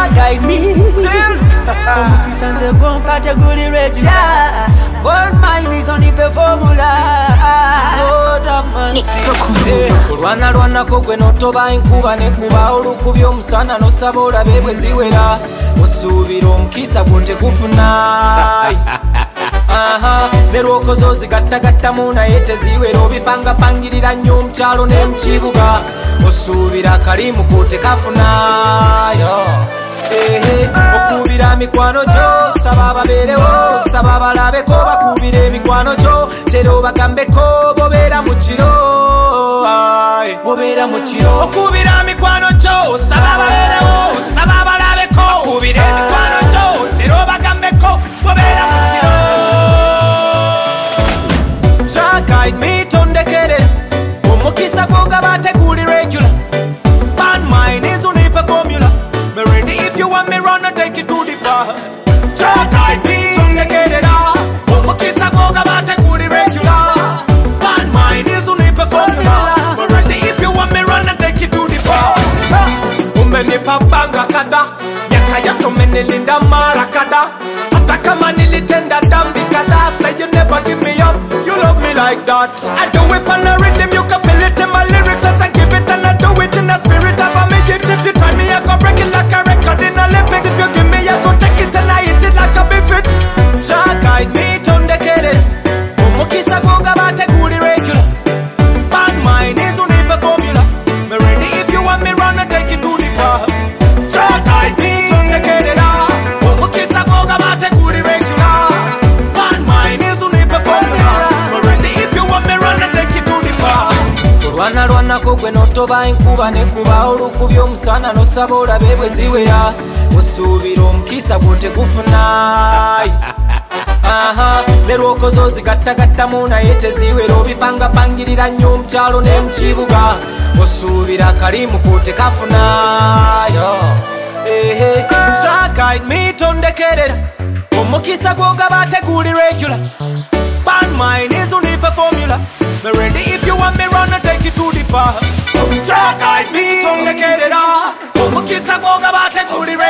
guide me. Omukisa nze bon category regular. Gold mine is on the formula. Lord of mercy. Olwana kogwe notoba enkuba nekuba olukubya omusana nosaba olabe bwe ziwera. Osuubira omukisa gwotegufuna. Nerwokoze ozigattagattamu naye teziwera obipangapangirira nnyo omukyalo ne mukibuga. Osuubira akalimu kootekafuna. Okubira mikwano gyo saba ababeerewo saba abalabeko bakubira emikwano gyo tera obagambeko bobeera mu kiro. Okubira mikwano gyo saba ababeerewo saba abalabeko bakubira emikwano gyo tera obagambeko bobeera mu kiro. Guide me tondekere omukisa gwoga bateguli regular. Bad mind is unipa formula. Me ready if you want me run and take it to the bar. Guide me tondekere da omukisa gwoga bateguli regular. Bad mind is unipa formula. Me ready if you want me run and take it to the bar. Umenipa banga kada nyaka yato menilinda mara kada. Hata kama nilitenda dhambi kada. Say you never give me up. You love me like that. I do it on the rhythm, you can feel it in my lyrics as I give it, and I do it in the spirit of a midget. If you try me, I go break it like a record in Olympics. If you give me, I go take it and I hit it like a biffit. Jah guide me, turn the kid. Omukisa goga bateguli regular. Bad mind is unipa formula. Me ready if you want me run and take it to the bar. Jah guide me, turn the kid. Omukisa goga bateguli regular. Bad mind is unipa formula. Olwana kogwe notoba enkuba nekuba olukubya omusana nosaba olabe bwe ziwera. Osuubira omukisa gwotegufuna. Nerwokoze ozigattagattamu naye teziwera obipangapangirira nnyo omukyalo ne mukibuga. Osuubira akalimu kootekafuna. Guide me tondekerera omukisa gwoga bateguli regular. Bad mind is unipa formula. Me ready if you want me run and take it to the bar. Jah guide me, don't get it off. Omukisa goga bateguli